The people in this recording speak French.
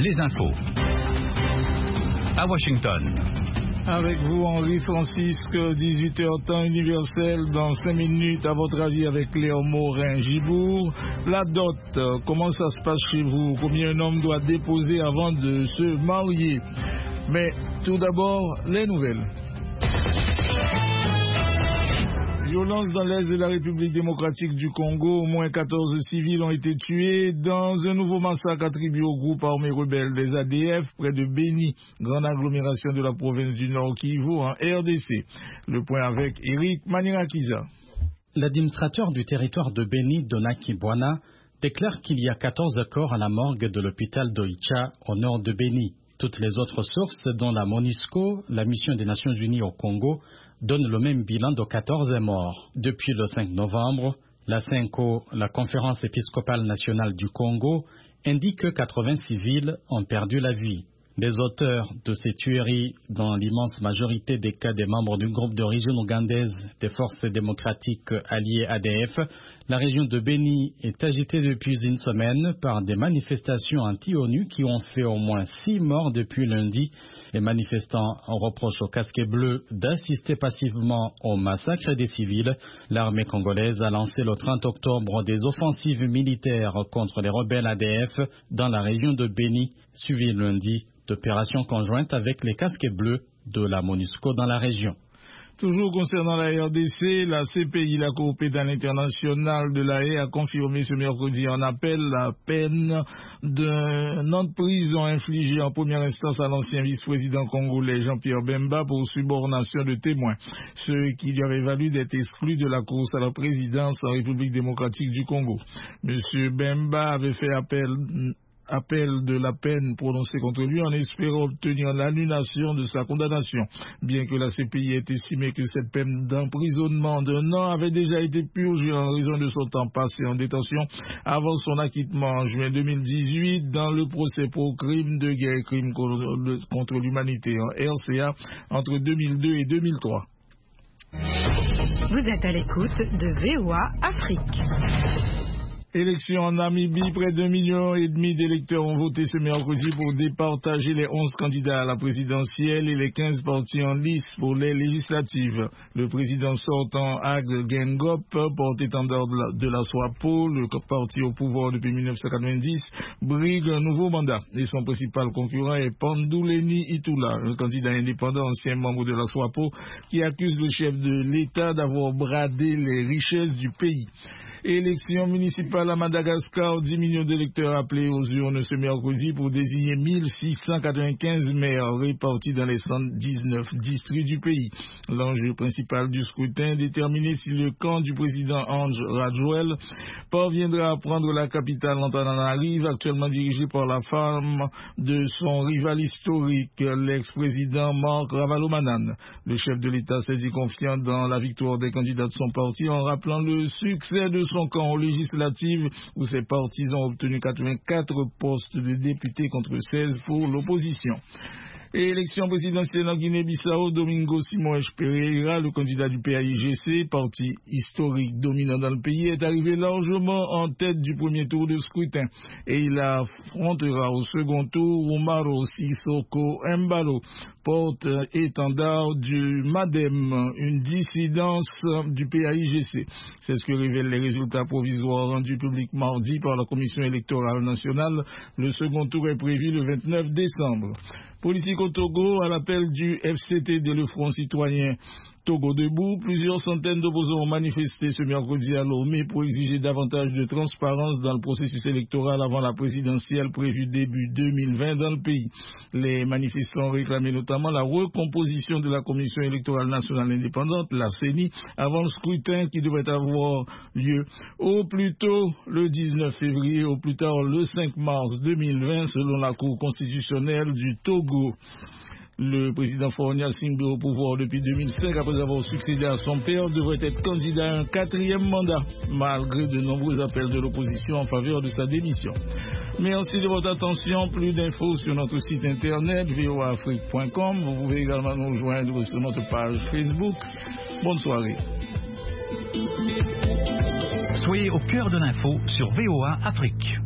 les infos. À Washington. Avec vous, Henri Francisque, 18h temps universel, dans 5 minutes, à votre avis, avec Léon Morin-Gibourg. La dot, comment ça se passe chez vous? Combien un homme doit déposer avant de se marier? Mais tout d'abord, les nouvelles. Violence dans l'est de la République démocratique du Congo. Au moins 14 civils ont été tués dans un nouveau massacre attribué au groupe armé rebelle des ADF près de Beni, grande agglomération de la province du Nord Kivu en RDC. Le point avec Eric Manirakiza. L'administrateur du territoire de Beni, Donaki Bwana, déclare qu'il y a 14 corps à la morgue de l'hôpital d'Oicha au nord de Beni. Toutes les autres sources, dont la MONUSCO, la mission des Nations Unies au Congo, donnent le même bilan de 14 morts. Depuis le 5 novembre, la CENCO, la Conférence épiscopale nationale du Congo, indique que 80 civils ont perdu la vie. Les auteurs de ces tueries, dans l'immense majorité des cas des membres du groupe d'origine ougandaise des forces démocratiques alliées ADF, la région de Beni est agitée depuis une semaine par des manifestations anti-ONU qui ont fait au moins 6 morts depuis lundi. Les manifestants reprochent aux casquets bleus d'assister passivement au massacre des civils. L'armée congolaise a lancé le 30 octobre des offensives militaires contre les rebelles ADF dans la région de Beni, suivi lundi d'opérations conjointes avec les casquets bleus de la MONUSCO dans la région. Toujours concernant la RDC, la CPI, la Cour pénale internationale de La Haye, a confirmé ce mercredi en appel la peine d'un an de prison infligée en première instance à l'ancien vice-président congolais Jean-Pierre Bemba pour subornation de témoins, ce qui lui avait valu d'être exclu de la course à la présidence en République démocratique du Congo. Monsieur Bemba avait fait appel de la peine prononcée contre lui en espérant obtenir l'annulation de sa condamnation, bien que la CPI ait estimé que cette peine d'emprisonnement d'un an avait déjà été purgée en raison de son temps passé en détention avant son acquittement en juin 2018 dans le procès pour crimes de guerre et crimes contre l'humanité en RCA entre 2002 et 2003. Vous êtes à l'écoute de VOA Afrique. Élection en Namibie, près d'1,5 million d'électeurs ont voté ce mercredi pour départager les 11 candidats à la présidentielle et les 15 partis en lice pour les législatives. Le président sortant, Ag Gengop, porte-étendard de la SWAPO, le parti au pouvoir depuis 1990, brigue un nouveau mandat. Et son principal concurrent est Panduleni Itula, un candidat indépendant ancien membre de la SWAPO, qui accuse le chef de l'État d'avoir bradé les richesses du pays. Élection municipale à Madagascar, 10 millions d'électeurs appelés aux urnes ce mercredi pour désigner 1695 maires répartis dans les 119 districts du pays. L'enjeu principal du scrutin est déterminer si le camp du président Ange Radjoel parviendra à prendre la capitale Antananarive, actuellement dirigée par la femme de son rival historique, l'ex-président Marc Ravalomanane. Le chef de l'État s'est dit confiant dans la victoire des candidats de son parti en rappelant le succès de son camp aux législatives où ses partisans ont obtenu 84 postes de députés contre 16 pour l'opposition. Et élection présidentielle en Guinée-Bissau, Domingo Simões Pereira, le candidat du PAIGC, parti historique dominant dans le pays, est arrivé largement en tête du premier tour de scrutin. Et il affrontera au second tour Umaro Sissoko Embalo, porte-étendard du MADEM, une dissidence du PAIGC. C'est ce que révèlent les résultats provisoires rendus publics mardi par la Commission électorale nationale. Le second tour est prévu le 29 décembre. Politique au Togo, à l'appel du FCTD, le Front citoyen Togo debout, plusieurs centaines d'opposants ont manifesté ce mercredi à Lomé pour exiger davantage de transparence dans le processus électoral avant la présidentielle prévue début 2020 dans le pays. Les manifestants réclamaient notamment la recomposition de la Commission électorale nationale indépendante, la CENI, avant le scrutin qui devrait avoir lieu au plus tôt le 19 février, au plus tard le 5 mars 2020, selon la Cour constitutionnelle du Togo. Le président Faure Gnassingbé au pouvoir depuis 2005, après avoir succédé à son père, devrait être candidat à un 4e mandat, malgré de nombreux appels de l'opposition en faveur de sa démission. Merci de votre attention. Plus d'infos sur notre site internet voaafrique.com. Vous pouvez également nous joindre sur notre page Facebook. Bonne soirée. Soyez au cœur de l'info sur VOA Afrique.